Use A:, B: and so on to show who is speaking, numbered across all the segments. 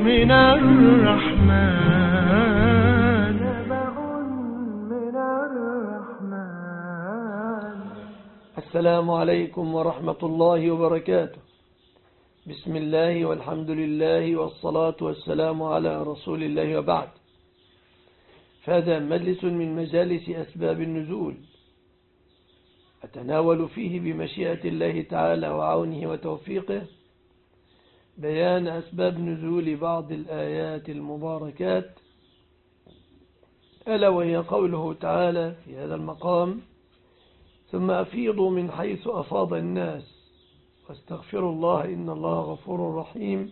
A: من الرحمن.
B: السلام عليكم ورحمة الله وبركاته. بسم الله والحمد لله والصلاة والسلام على رسول الله وبعد. فهذا مجلس من مجالس أسباب النزول، أتناول فيه بمشيئة الله تعالى وعونه وتوفيقه بيان أسباب نزول بعض الآيات المباركات، ألا وهي قوله تعالى في هذا المقام: ثم أفيضوا من حيث أفاض الناس واستغفروا الله إن الله غفور رحيم.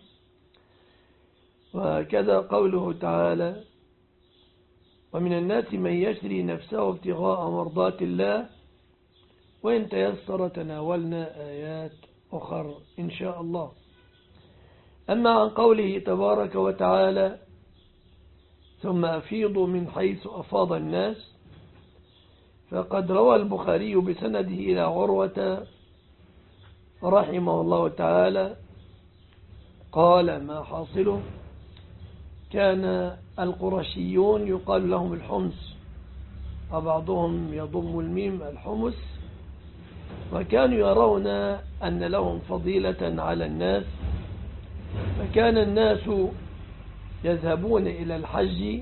B: وكذا قوله تعالى: ومن الناس من يشري نفسه ابتغاء مرضات الله وإن تيسر تناولنا آيات أخر إن شاء الله. أما عن قوله تبارك وتعالى: ثم أفيضوا من حيث أفاض الناس، فقد روى البخاري بسنده إلى عروة رحمه الله تعالى قال: ما حاصله، كان القرشيون يقال لهم الحمص، وبعضهم يضم الميم الحمص، وكانوا يرون أن لهم فضيلة على الناس، فكان الناس يذهبون إلى الحج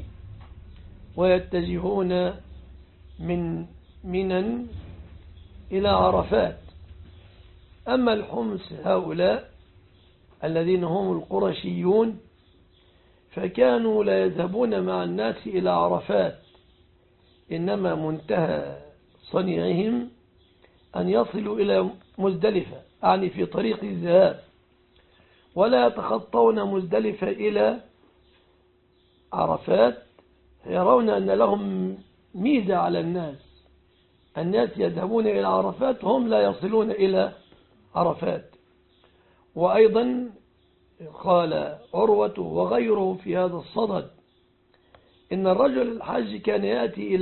B: ويتجهون من منى إلى عرفات. أما الحمص هؤلاء الذين هم القرشيون فكانوا لا يذهبون مع الناس إلى عرفات، إنما منتهى صنيعهم أن يصلوا إلى مزدلفة، أعني في طريق الذهاب، ولا يتخطون مزدلفة إلى عرفات، يرون أن لهم ميزة على الناس. الناس يذهبون إلى عرفات، هم لا يصلون إلى عرفات. وأيضا قال عروة وغيره في هذا الصدد: إن الرجل الحج كان يأتي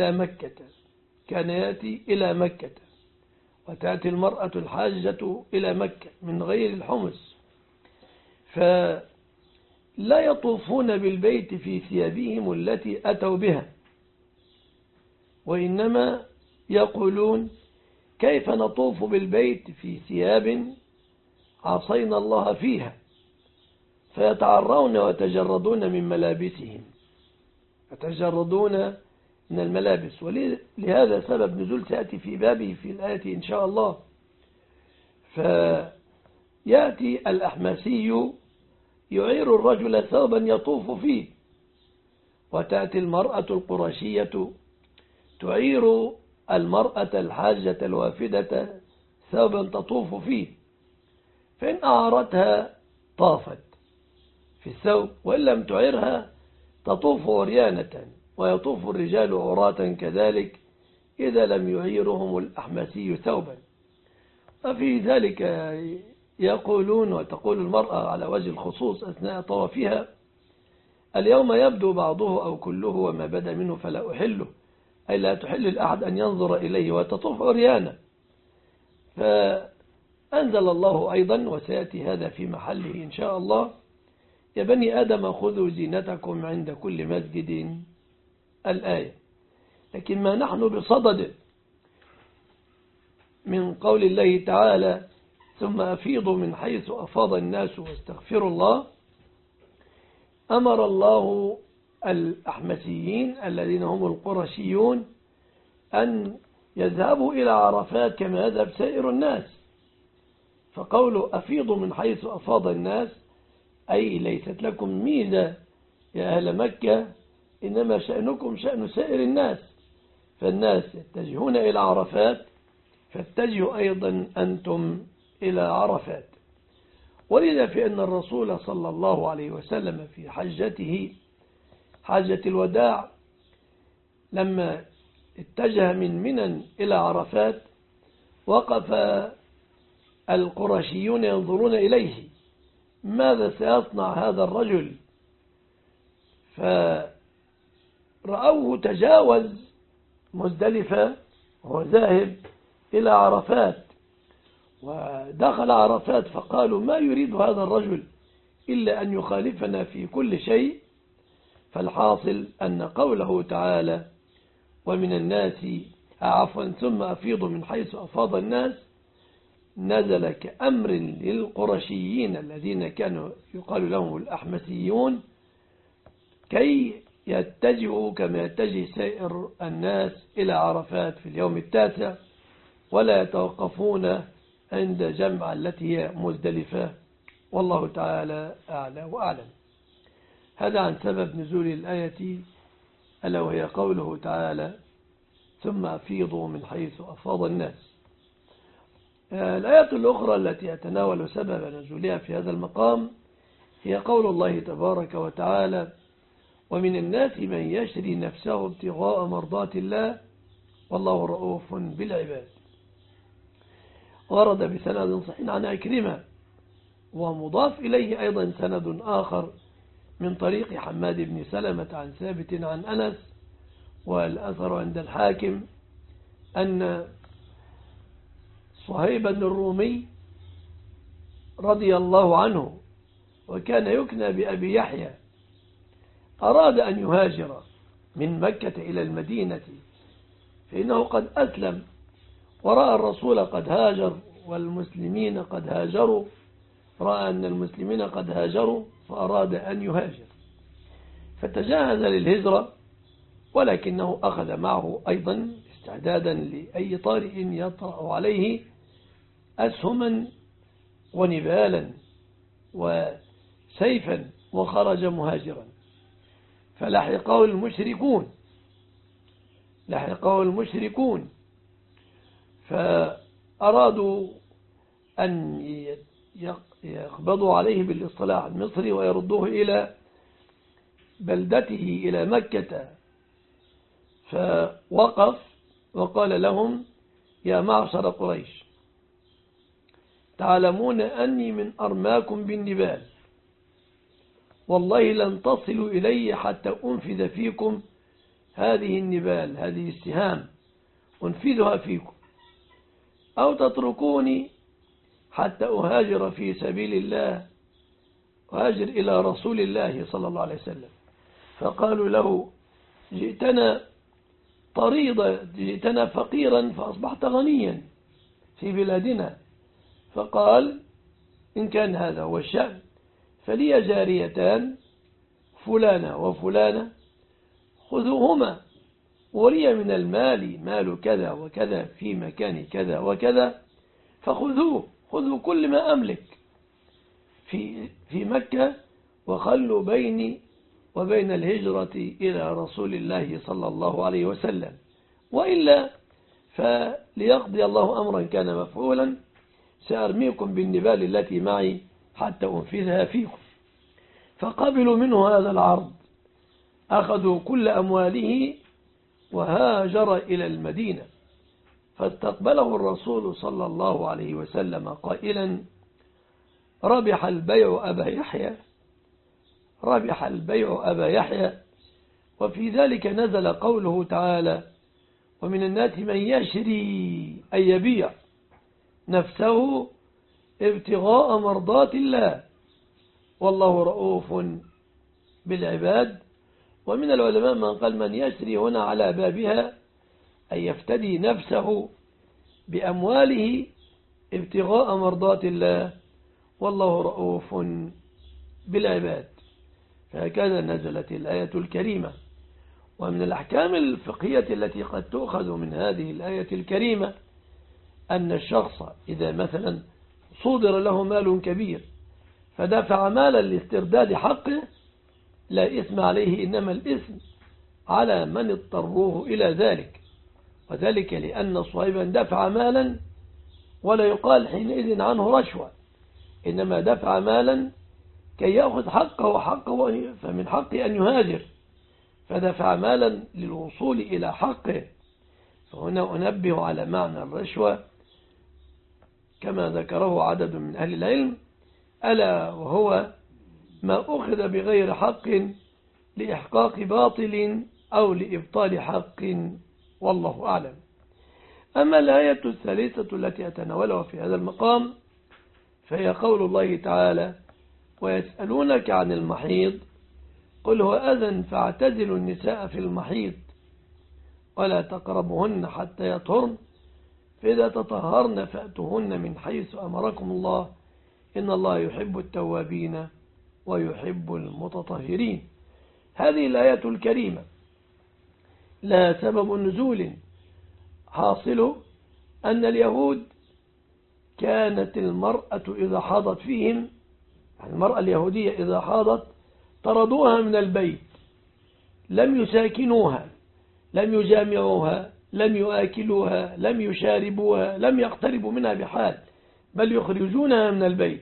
B: إلى مكة، وتأتي المرأة الحاجة إلى مكة من غير الحمص، فلا يطوفون بالبيت في ثيابهم التي أتوا بها، وإنما يقولون: كيف نطوف بالبيت في ثياب عصينا الله فيها؟ فيتعرون ويتجردون من ملابسهم، يتجردون من الملابس. ولهذا سبب نزول سيأتي في بابه في الآية إن شاء الله. فيأتي الأحمسي يعير الرجل ثوبا يطوف فيه، وتأتي المرأة القرشية تعير المرأة الحاجة الوافدة ثوبا تطوف فيه، فإن أعارتها طافت في الثوب، وإن لم تعيرها تطوف عريانة، ويطوف الرجال عراة كذلك إذا لم يعيرهم الأحمسي ثوبا. وفي ذلك يقولون، وتقول المرأة على وجه الخصوص أثناء طوافها: اليوم يبدو بعضه أو كله، وما بدا منه فلا أحله، أي لا تحل الأحد أن ينظر إليه، وتطوف عريانة. فأنزل الله أيضا، وسيأتي هذا في محله إن شاء الله: يا بني آدم خذوا زينتكم عند كل مسجد، الآية. لكن ما نحن بصدد من قول الله تعالى: ثم أفيضوا من حيث أفاض الناس واستغفروا الله، أمر الله الأحمسيين الذين هم القرشيون أن يذهبوا إلى عرفات كما يذهب سائر الناس. فقوله أفيضوا من حيث أفاض الناس، أي ليست لكم ميزة يا أهل مكة، إنما شأنكم شأن سائر الناس. فالناس يتجهون إلى عرفات، فاتجهوا أيضا أنتم إلى عرفات. ولذا فإن الرسول صلى الله عليه وسلم في حجته حجة الوداع لما اتجه من منى إلى عرفات، وقف القرشيون ينظرون إليه: ماذا سيصنع هذا الرجل؟ فرأوه تجاوز مزدلفة وهو ذاهب إلى عرفات، ودخل عرفات، فقالوا: ما يريد هذا الرجل؟ إلا أن يخالفنا في كل شيء. فالحاصل أن قوله تعالى ومن الناس ثم أفيضوا من حيث أفاض الناس نزل كأمر للقرشيين الذين كانوا يقال لهم الأحمسيون كي يتجهوا كما يتجه سائر الناس إلى عرفات في اليوم التاسع ولا يتوقفون عند جمع التي هي مزدلفة. والله تعالى أعلى وأعلم. هذا عن سبب نزول الآية ألا وهي قوله تعالى ثم أفيضوا من حيث أفاض الناس. الآية الأخرى التي أتناول سبب نزولها في هذا المقام هي قول الله تبارك وتعالى ومن الناس من يشري نفسه ابتغاء مرضات الله والله رؤوف بالعباد. ورد بسند صحيح عن عكرمة ومضاف إليه أيضا سند آخر من طريق حماد بن سلمة عن ثابت عن أنس. والأثر عند الحاكم أن صهيبا الرومي رضي الله عنه وكان يكنى بأبي يحيى أراد أن يهاجر من مكة إلى المدينة فإنه قد أسلم ورأى الرسول قد هاجر والمسلمين قد هاجروا، رأى أن المسلمين قد هاجروا فأراد أن يهاجر فتجهز للهجرة، ولكنه أخذ معه أيضا استعدادا لأي طارئ يطرأ عليه أسهما ونبالا وسيفا وخرج مهاجرا. فلحقه المشركون فأرادوا أن يقبضوا عليه بالاصطلاح المصري ويردوه إلى بلدته إلى مكة. فوقف وقال لهم يا معشر قريش تعلمون أني من أرماكم بالنبال، والله لن تصلوا إلي حتى أنفذ فيكم هذه النبال، هذه السهام أنفذها فيكم، أو تتركوني حتى أهاجر في سبيل الله، أهاجر إلى رسول الله صلى الله عليه وسلم. فقالوا له جئتنا طريضة، جئتنا فقيرا فأصبحت غنيا في بلادنا. فقال إن كان هذا هو الشأن فلي جاريتان فلانة وفلانة خذوهما، ولي من المال مال كذا وكذا في مكان كذا وكذا فخذوه، خذوا كل ما أملك في مكة وخلوا بيني وبين الهجرة إلى رسول الله صلى الله عليه وسلم، وإلا فليقضي الله أمرا كان مفعولا سأرميكم بالنبال التي معي حتى أنفذها فيكم. فقبلوا منه هذا العرض، أخذوا كل أمواله وهاجر إلى المدينة. فاستقبله الرسول صلى الله عليه وسلم قائلا ربح البيع أبا يحيى، ربح البيع أبا يحيى. وفي ذلك نزل قوله تعالى ومن الناس من يشري أي يبيع نفسه ابتغاء مرضات الله والله رؤوف بالعباد. ومن العلماء من قال من يشري هنا على بابها أن يفتدي نفسه بأمواله ابتغاء مرضات الله والله رؤوف بالعباد. فهكذا نزلت الآية الكريمة. ومن الأحكام الفقهية التي قد تؤخذ من هذه الآية الكريمة أن الشخص إذا مثلا صودر له مال كبير فدفع مالا لاسترداد حقه لا إثم عليه، إنما الإثم على من اضطروه إلى ذلك، وذلك لأن صهيبا دفع مالا ولا يقال حينئذ عنه رشوة، إنما دفع مالا كي يأخذ حقه فمن حقه أن يهاجر، فدفع مالا للوصول إلى حقه. فهنا أنبه على معنى الرشوة كما ذكره عدد من أهل العلم، ألا وهو ما أخذ بغير حق لإحقاق باطل أو لإبطال حق، والله أعلم. أما الآية الثالثة التي أتناولها في هذا المقام فهي قول الله تعالى ويسألونك عن المحيض قل هو أذى فاعتزلوا النساء في المحيض ولا تقربهن حتى يطهرن فإذا تطهرن فأتوهن من حيث أمركم الله إن الله يحب التوابين ويحب المتطهرين. هذه الآية الكريمة لها سبب نزول حاصل أن اليهود كانت المرأة إذا حاضت فيهم، المرأة اليهودية إذا حاضت طردوها من البيت، لم يساكنوها، لم يجامعوها، لم يؤكلوها، لم يشاربوها، لم يقتربوا منها بحال، بل يخرجونها من البيت،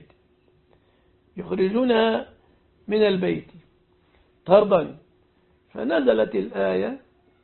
B: يخرجونها من البيت طردا. فنزلت الآية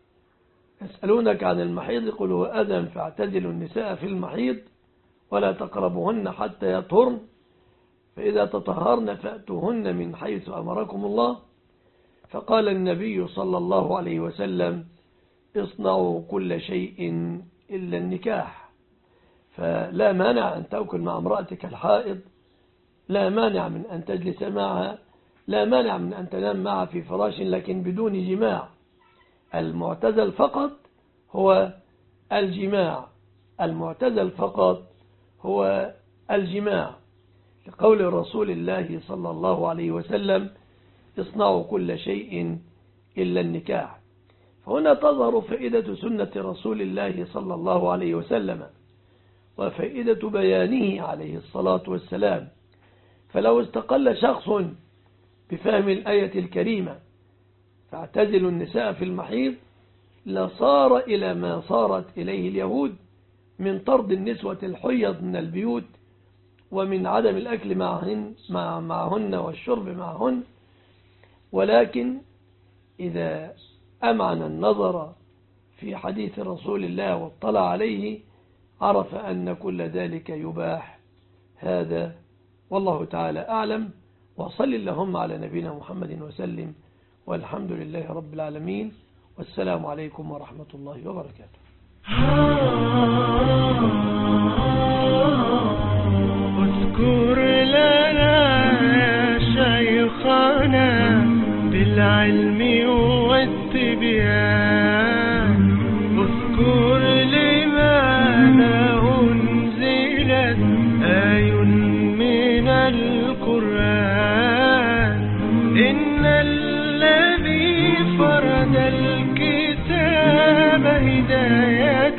B: يسألونك عن المحيض قل هو أذى فاعتزلوا النساء في المحيض ولا تقربهن حتى يطهرن فإذا تطهرن فأتوهن من حيث أمركم الله. فقال النبي صلى الله عليه وسلم اصنعوا كل شيء إلا النكاح. فلا مانع أن تأكل مع امرأتك الحائض، لا مانع من أن تجلس معها، لا مانع من أن تنام معها في فراش لكن بدون جماع. المعتزل فقط هو الجماع، المعتزل فقط هو الجماع، لقول رسول الله صلى الله عليه وسلم اصنعوا كل شيء إلا النكاح. فهنا تظهر فائدة سنة رسول الله صلى الله عليه وسلم وفائدة بيانه عليه الصلاة والسلام. فلو استقل شخص بفهم الآية الكريمة فاعتزلوا النساء في المحيض لصار إلى ما صارت إليه اليهود من طرد النسوة الحيض من البيوت ومن عدم الأكل معهن والشرب معهن. ولكن إذا أمعن النظر في حديث رسول الله واطلع عليه عرف أن كل ذلك يباح. هذا والله تعالى أعلم، وصل اللهم على نبينا محمد وسلم، والحمد لله رب العالمين، والسلام عليكم ورحمة الله وبركاته.
A: اذكر لنا يا شيخنا بالعلم والتبيان، اذكر لماذا أنزلت آي من القرآن، إن الذي فرد الكتاب هداية